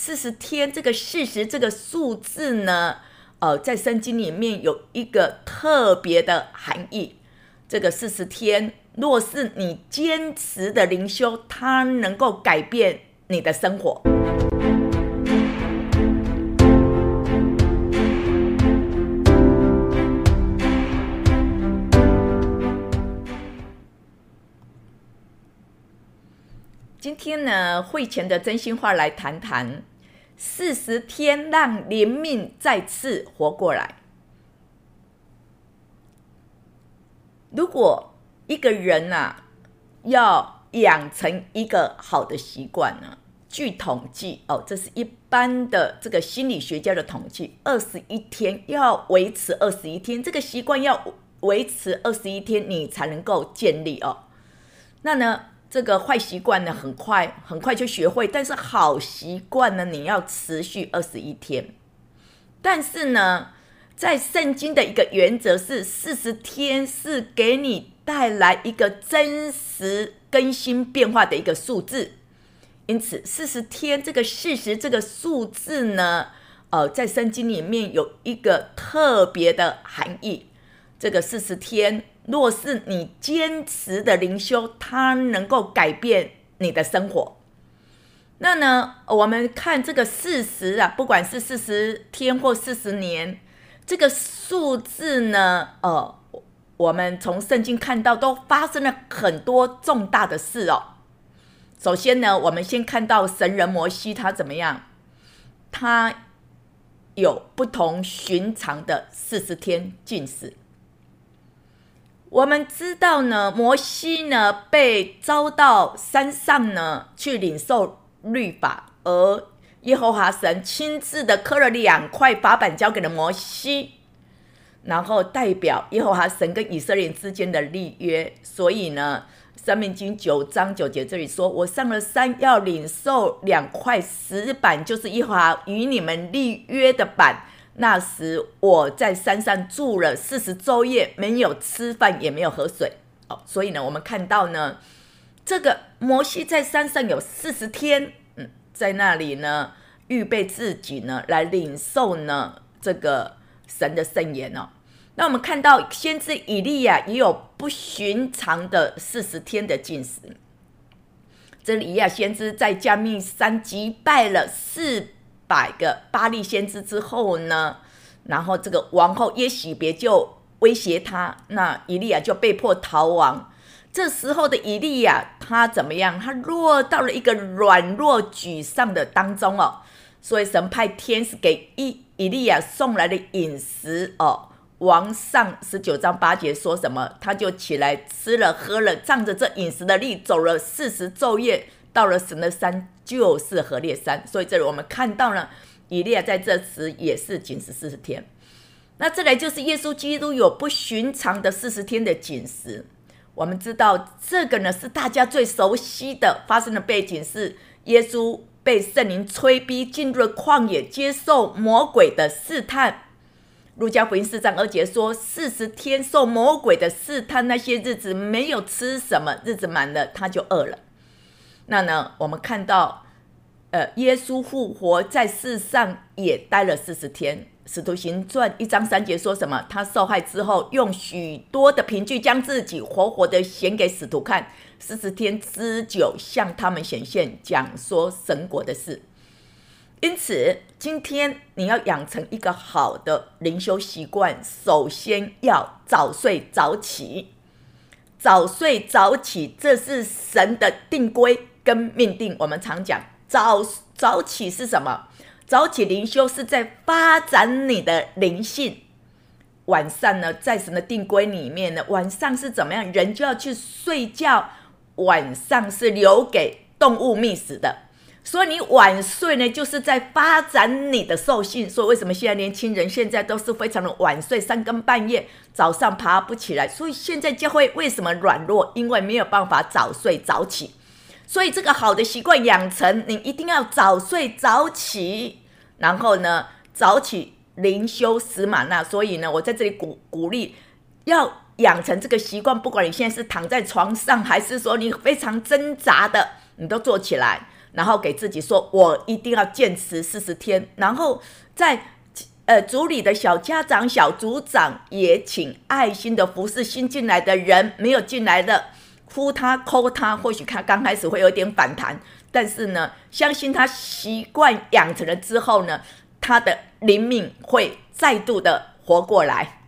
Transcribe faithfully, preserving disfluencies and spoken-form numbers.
四十天这个事实这个数字呢，呃，在圣经里面有一个特别的含义。这个四十天，若是你坚持的灵修，它能够改变你的生活。今天呢，会前的真心话来谈谈四十天让灵命再次活过来。如果一个人啊，要养成一个好的习惯呢，据统计哦，这是一般的这个心理学家的统计，二十一天要维持二十一天，这个习惯要维持二十一天，你才能够建立哦。那呢？这个坏习惯呢，很快很快就学会，但是好习惯呢，你要持续二十一天。但是呢，在圣经的一个原则是，四十天是给你带来一个真实更新变化的一个数字。因此，四十天这个事实这个数字呢，呃，在圣经里面有一个特别的含义。这个四十天。若是你坚持的灵修，它能够改变你的生活。那呢，我们看这个四十啊，不管是四十天或四十年，这个数字呢，呃，我们从圣经看到都发生了很多重大的事哦。首先呢，我们先看到神人摩西他怎么样，他有不同寻常的四十天禁食。我们知道呢，摩西呢被召到山上呢去领受律法，而耶和华神亲自的刻了两块法板交给了摩西，然后代表耶和华神跟以色列人之间的立约。所以呢，申命记九章九节这里说，我上了山要领受两块石板，就是耶和华与你们立约的板。那时我在山上住了四十昼夜，没有吃饭也没有喝水、哦、所以呢，我们看到呢，这个摩西在山上有四十天、嗯、在那里呢预备自己呢来领受呢这个神的圣言哦。那我们看到先知以利亚也有不寻常的四十天的禁食。这里以利亚先知在迦密山击败了四百个巴力先知之后呢，然后这个王后耶洗别就威胁他，那以利亚就被迫逃亡。这时候的以利亚他怎么样？他落到了一个软弱沮丧的当中哦，所以神派天使给以以利亚送来的饮食哦。王上十九章八节说什么？他就起来吃了喝了，仗着这饮食的力，走了四十昼夜，到了神的山，就是何烈山。所以这里我们看到了以利亚在这时也是禁食四十天。那再来就是耶稣基督有不寻常的四十天的禁食。我们知道这个呢是大家最熟悉的发生的背景是耶稣被圣灵催逼进入了旷野，接受魔鬼的试探。路加福音四章二节说，四十天受魔鬼的试探，那些日子没有吃什么，日子满了他就饿了。那呢，我们看到，呃，耶稣复活在世上也待了四十天。使徒行传一章三节说什么？他受害之后，用许多的凭据将自己活活的显给使徒看，四十天之久向他们显现，讲说神国的事。因此，今天你要养成一个好的灵修习惯，首先要早睡早起。早睡早起，这是神的定规跟命定。我们常讲早早起是什么？早起灵修是在发展你的灵性。晚上呢，在神的定规里面呢，晚上是怎么样？人就要去睡觉，晚上是留给动物觅食的。所以你晚睡呢，就是在发展你的兽性。所以为什么现在年轻人现在都是非常的晚睡，三更半夜，早上爬不起来。所以现在教会为什么软弱？因为没有办法早睡早起。所以这个好的习惯养成，你一定要早睡早起，然后呢，早起灵修十玛纳。所以呢，我在这里 鼓, 鼓励要养成这个习惯，不管你现在是躺在床上，还是说你非常挣扎的，你都做起来。 然后给自己说我一定要坚持四十天，然后在呃组里的小家长、小组长也请爱心的服侍新进来的人，没有进来的呼他抠他，或许他刚开始会有点反弹，但是呢，相信他习惯养成了之后呢，他的灵命会再度的活过来。